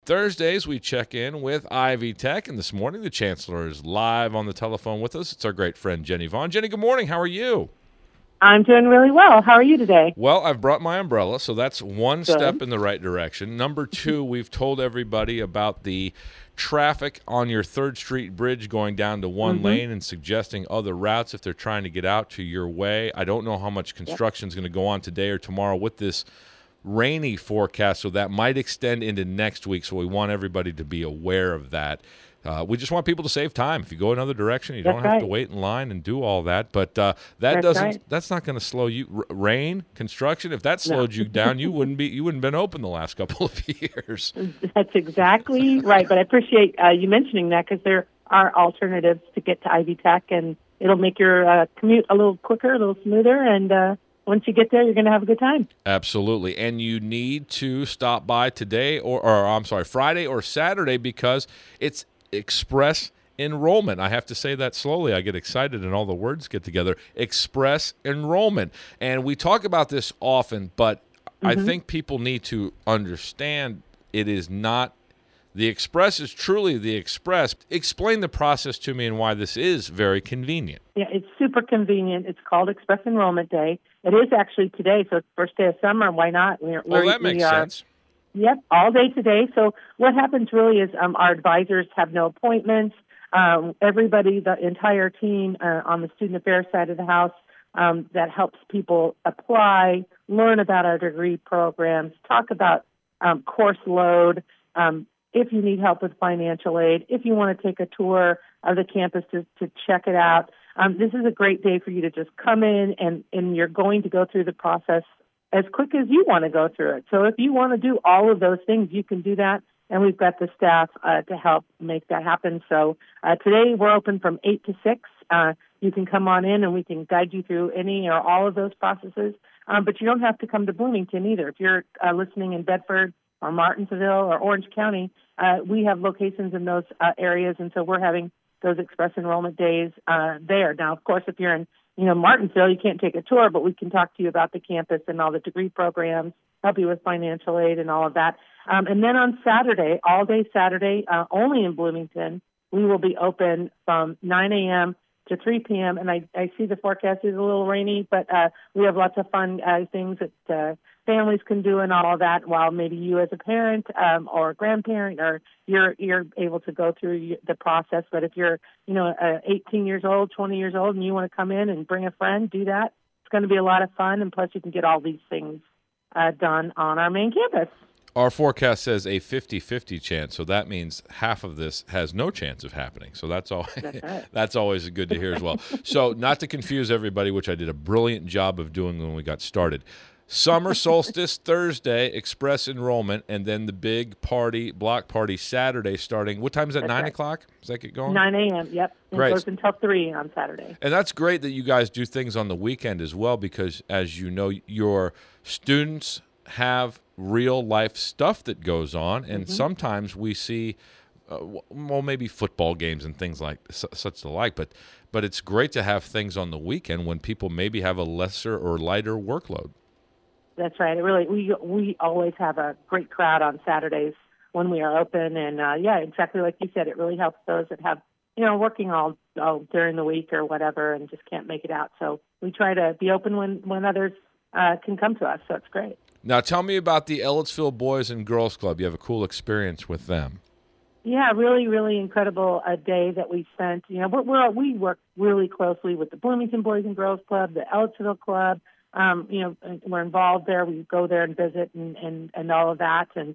Thursdays, we check in with Ivy Tech, and this morning the Chancellor is live on the telephone with us. It's our great friend, Jenny Vaughn. Jenny, good morning. How are you? I'm doing really well. How are you today? Well, I've brought my umbrella, so that's one Good. step in the right direction. Number two, we've told everybody about the traffic on your 3rd Street Bridge going down to one lane and suggesting other routes if they're trying to get out to your way. I don't know how much construction is going to go on today or tomorrow with this rainy forecast, so that might extend into next week, so we want everybody to be aware of that. We just want people to save time. If you go another direction, you don't have to wait in line and do all that. But that's not going to slow you. Rain, construction, if that slowed you down, you wouldn't been open the last couple of years. That's exactly right. But I appreciate you mentioning that, because there are alternatives to get to Ivy Tech, and it'll make your commute a little quicker, a little smoother, and once you get there, you're going to have a good time. Absolutely. And you need to stop by today Friday or Saturday, because it's express enrollment. I have to say that slowly. I get excited and all the words get together. Express enrollment. And we talk about this often, but I think people need to understand it is not the Express is truly the Express. Explain the process to me and why this is very convenient. Yeah, it's super convenient. It's called Express Enrollment Day. It is actually today, so it's the first day of summer. Why not? That makes sense. Yep, all day today. So what happens really is our advisors have no appointments. Everybody, the entire team on the student affairs side of the house that helps people apply, learn about our degree programs, talk about course load, if you need help with financial aid, if you want to take a tour of the campus to check it out. This is a great day for you to just come in, and you're going to go through the process as quick as you want to go through it. So if you want to do all of those things, you can do that, and we've got the staff to help make that happen. So today we're open from 8 to 6. You can come on in, and we can guide you through any or all of those processes. But you don't have to come to Bloomington either. If you're listening in Bedford or Martinsville or Orange County, we have locations in those areas, and so we're having those express enrollment days there. Now, of course, if you're in Martinsville, you can't take a tour, but we can talk to you about the campus and all the degree programs, help you with financial aid and all of that. And then on Saturday, all day Saturday, only in Bloomington, we will be open from 9 a.m. to 3 p.m. And I see the forecast is a little rainy, but we have lots of fun things that families can do and all of that, while maybe you as a parent or a grandparent, or you're able to go through the process. But if you're 18 years old, 20 years old, and you want to come in and bring a friend, do that. It's going to be a lot of fun, and plus you can get all these things done on our main campus. Our forecast says a 50-50 chance, so that means half of this has no chance of happening. So that's always good to hear as well. So not to confuse everybody, which I did a brilliant job of doing when we got started. Summer solstice Thursday, express enrollment, and then the big block party Saturday starting. What time is that, 9 o'clock? Does that get going? 9 a.m., yep. Great. It goes until 3 on Saturday. And that's great that you guys do things on the weekend as well, because, as you know, your students have real-life stuff that goes on, and sometimes we see, maybe football games and things like such the like, but it's great to have things on the weekend when people maybe have a lesser or lighter workload. That's right. It really, we always have a great crowd on Saturdays when we are open, and exactly like you said, it really helps those that have working all during the week or whatever and just can't make it out. So we try to be open when others can come to us. So it's great. Now tell me about the Ellettsville Boys and Girls Club. You have a cool experience with them. Yeah, really, really incredible day that we spent. We work really closely with the Bloomington Boys and Girls Club, the Ellettsville Club. We're involved there. We go there and visit and all of that. And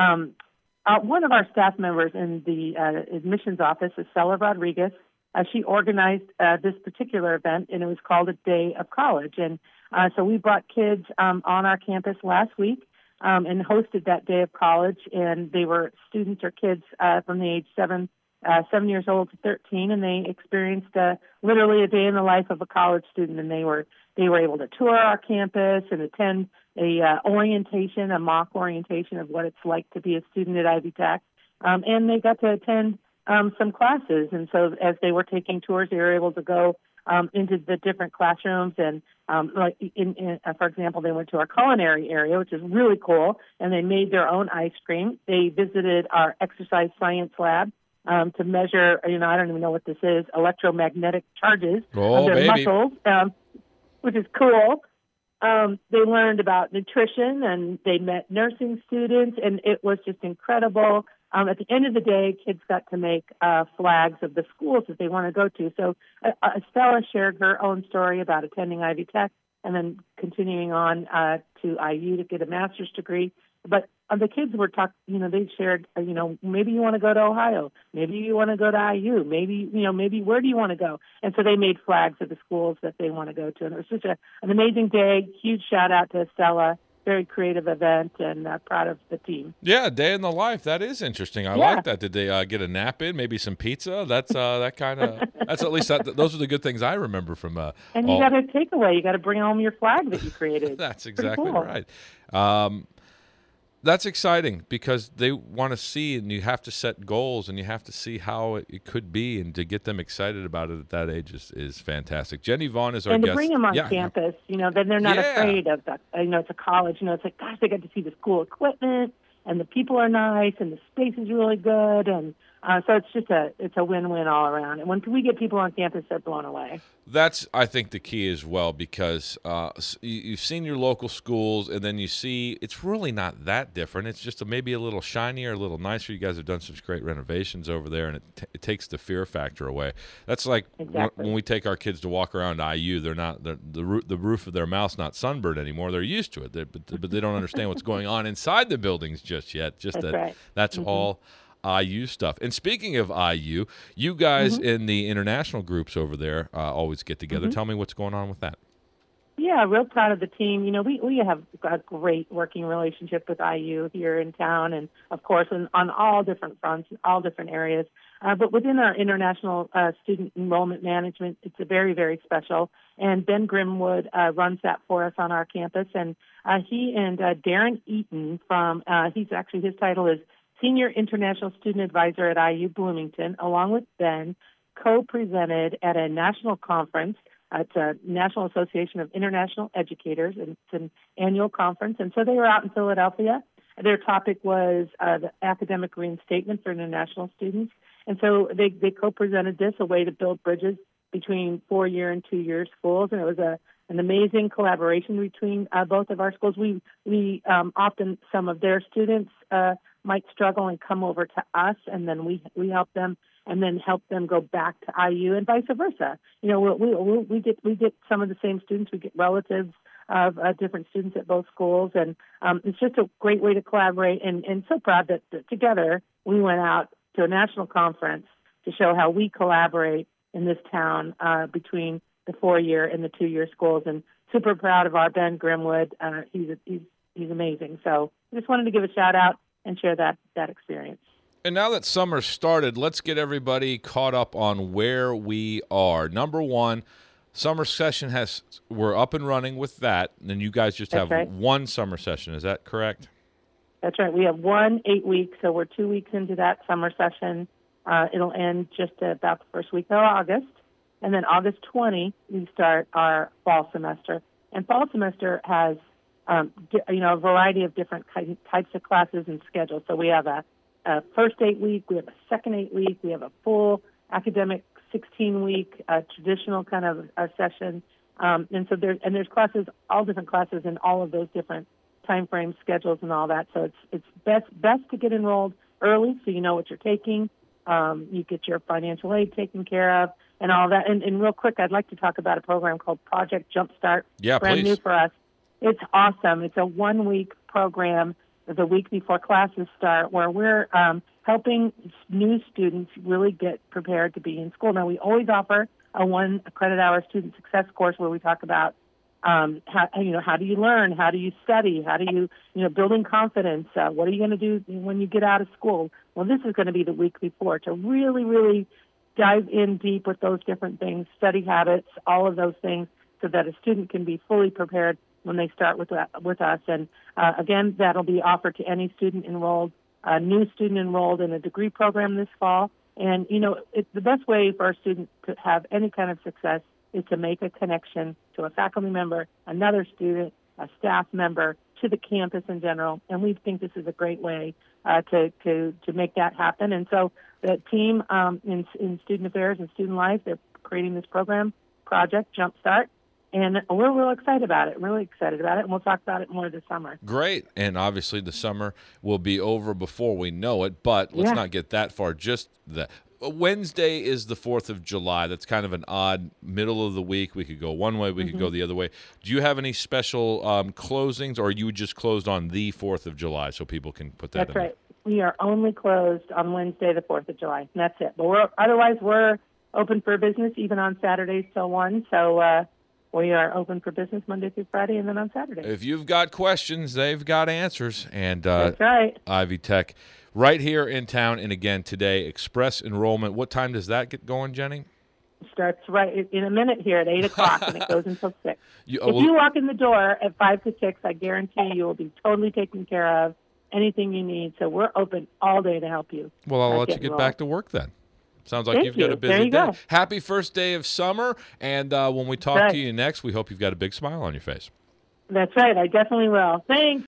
one of our staff members in the admissions office is Stella Rodriguez. She organized this particular event, and it was called A Day of College. And so we brought kids on our campus last week and hosted that Day of College. And they were students or kids from the age 7 years old to 13, and they experienced literally a day in the life of a college student. And they were able to tour our campus and attend a mock orientation of what it's like to be a student at Ivy Tech. And they got to attend some classes. And so as they were taking tours, they were able to go into the different classrooms. And like for example, they went to our culinary area, which is really cool, and they made their own ice cream. They visited our exercise science lab to measure, I don't even know what this is, electromagnetic charges on their muscles, which is cool. They learned about nutrition, and they met nursing students, and it was just incredible. At the end of the day, kids got to make flags of the schools that they want to go to. So Estella shared her own story about attending Ivy Tech and then continuing on to IU to get a master's degree. But the kids were they shared, maybe you want to go to Ohio, maybe you want to go to IU, maybe where do you want to go? And so they made flags of the schools that they want to go to. And it was just an amazing day. Huge shout out to Estella. Very creative event, and proud of the team. Yeah, day in the life. That is interesting. I like that. Did they get a nap in? Maybe some pizza? That's that kind of. That's at least those are the good things I remember from. And you got a takeaway. You got to bring home your flag that you created. That's exactly cool. right. That's exciting because they want to see, and you have to set goals, and you have to see how it could be, and to get them excited about it at that age is fantastic. Jenny Vaughn is our guest. And to bring them on campus, then they're not afraid of that. It's a college. It's like, gosh, they get to see the school equipment, and the people are nice, and the space is really good, and so it's a win-win all around. And when we get people on campus, they're blown away. That's, I think, the key as well, because you've seen your local schools, and then you see it's really not that different. It's just maybe a little shinier, a little nicer. You guys have done some great renovations over there, and it takes the fear factor away. That's like when we take our kids to walk around IU, they're not the roof of their mouth's not sunburned anymore. They're used to it, but they don't understand what's going on inside the buildings just yet. That's all IU stuff. And speaking of IU, you guys in the international groups over there always get together. Tell me what's going on with that. Yeah, real proud of the team. We have a great working relationship with IU here in town, and of course on all different fronts, all different areas. But within our international student enrollment management, it's a very, very special. And Ben Grimwood runs that for us on our campus. And he and Darren Eaton his title is Senior International Student Advisor at IU Bloomington, along with Ben, co-presented at a national conference. It's a National Association of International Educators, and it's an annual conference. And so they were out in Philadelphia. Their topic was the academic reinstatement for international students. And so they co-presented this, a way to build bridges between 4-year and 2-year schools. And it was an amazing collaboration between both of our schools. We often, some of their students might struggle and come over to us, and then we help them, and then help them go back to IU, and vice versa. We get some of the same students. We get relatives of different students at both schools, and it's just a great way to collaborate. And so proud that together we went out to a national conference to show how we collaborate in this town between the 4-year and the 2-year schools. And super proud of our Ben Grimwood. He's amazing. So I just wanted to give a shout out and share that experience. And now that summer started, let's get everybody caught up on where we are. Number one, summer session we're up and running with that, and you guys just have one summer session. Is that correct? That's right. We have 1 8-week, so we're 2 weeks into that summer session. It'll end just about the first week of August. And then August 20, we start our fall semester. And fall semester has a variety of different types of classes and schedules. So we have a first 8-week, we have a second 8-week, we have a full academic 16-week traditional kind of session. And so there's classes, all different classes in all of those different time frames, schedules, and all that. So it's best to get enrolled early so you know what you're taking. You get your financial aid taken care of and all that. And real quick, I'd like to talk about a program called Project Jumpstart. Yeah, brand please. New for us. It's awesome. It's a 1-week program the week before classes start where we're helping new students really get prepared to be in school. Now, we always offer a 1 credit hour student success course where we talk about how do you learn? How do you study? How do you, building confidence? What are you going to do when you get out of school? Well, this is going to be the week before to really, really dive in deep with those different things, study habits, all of those things, so that a student can be fully prepared when they start with us. And again, that'll be offered to any student enrolled, new student enrolled in a degree program this fall. And, the best way for a student to have any kind of success is to make a connection to a faculty member, another student, a staff member, to the campus in general. And we think this is a great way to make that happen. And so the team in Student Affairs and Student Life, they're creating this program, Project Jumpstart. And we're real excited about it, and we'll talk about it more this summer. Great. And obviously the summer will be over before we know it, but let's not get that far. Just that Wednesday is the 4th of July. That's kind of an odd middle of the week. We could go one way, we could go the other way. Do you have any special closings, or are you just closed on the 4th of July so people can put that in? That's right. We are only closed on Wednesday, the 4th of July, and that's it. But otherwise we're open for business, even on Saturdays till 1. So we are open for business Monday through Friday, and then on Saturday. If you've got questions, they've got answers. And that's right. Ivy Tech, right here in town. And again, today, express enrollment. What time does that get going, Jenny? It starts right in a minute here at 8 o'clock, and it goes until 6. If you walk in the door at 5 to 6, I guarantee you will be totally taken care of, anything you need. So we're open all day to help you. Well, I'll let you get back to work then. Sounds like you've got a busy day. Go. Happy first day of summer. And when we talk to you next, we hope you've got a big smile on your face. That's right. I definitely will. Thanks.